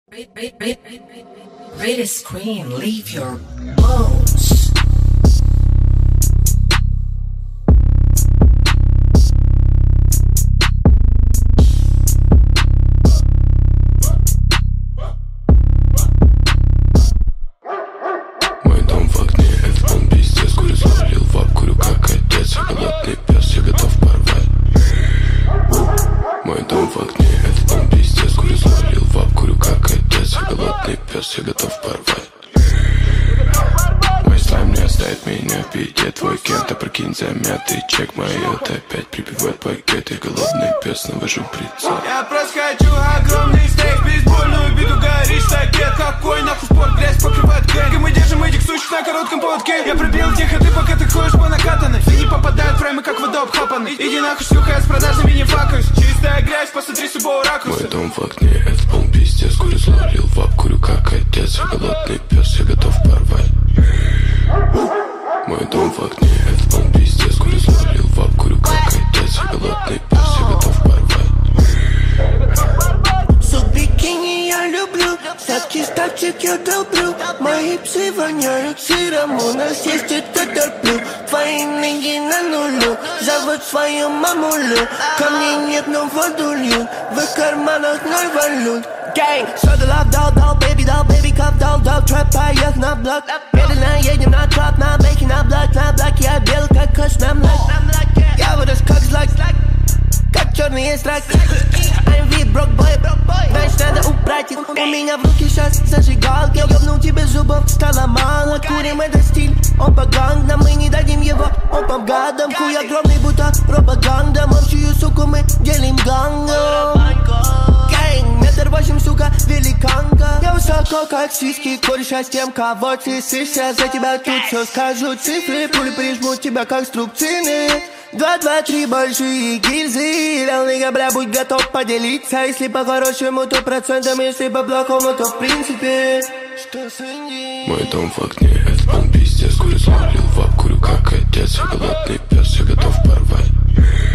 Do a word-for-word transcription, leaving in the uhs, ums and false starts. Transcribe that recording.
Greatest queen, leave your bones. Мой дом в окне, это он пиздец. Курю залил в ап, курю как отец. Я голодный пес, я готов порвать. Мой дом в окне, это он пиздец. Курю залил в ап, курю как отец. Я голодный пес, я готов порвать. Мой слайм не оставит меня в беде. Твой кент, опрокинь замятый чек. Мое это опять прибивает пакет. Я голодный пес, навожу прицел. Я просто хочу огромный стейк, бейсбольную биту, горишь стакет. Какой нахуй спорт, грязь покрывает гэнг. И мы держим этих сучек на коротком поводке. Я пробил тихо, ты пока ты ходишь по накатанной. Все не попадают в фреймы, как вода обхапанный. Иди нахуй, шлюха, я с продажными не факаюсь. Чистая грязь, посмотри с любого ракурса. Мой дом в окне, это пол пиздец. Курю залил в ап, курю как отец. Я голодный пес, я готов порвать. Мой дом в окне, это пол пиздец. Курю залил в ап, курю как отец. Я голодный пес, я готов порвать. Сук бикини я люблю, сладкий стакчик я долблю. Мои псы воняют сыром, у нас есть это терплю. Твои ноги на нулю, зовут свою мамулю. Камней нет, но воду льют, в их карманах ноль валют. Gang, soda love, dog, dog, baby dog, baby cup, dog, dog, trap, поех на блок. Медленно едем на троп, на бейке, на блок, на блок. Я бел, как кош на млак. Я вырос как злак, как черный страк. I'm V, broke boy, значит надо убрать их. У меня в руке сейчас зажигалки. Ёбнул тебе зубов, стало мало. Курим это стиль, он по гангам. Мы не дадим его, он по гадам. Хуй огромный, будто пропаганда. Общую суку мы делим гангом. Gang, метр восемь, сука, великанка. Я высоко, как сиськи, кореша с тем, кого ты сышься. За тебя тут все скажу цифры. Пули прижмут тебя, как струбцины. Два, два, три большие гильзы. Лялныга, бля, будь готов поделиться. Если по-хорошему, то процентом. Если по-плохому, то в принципе. Что с Инди? Мой дом в окне, это пол пиздец. Курю залил в ап, курю как отец. Я голодный пес, я готов порвать.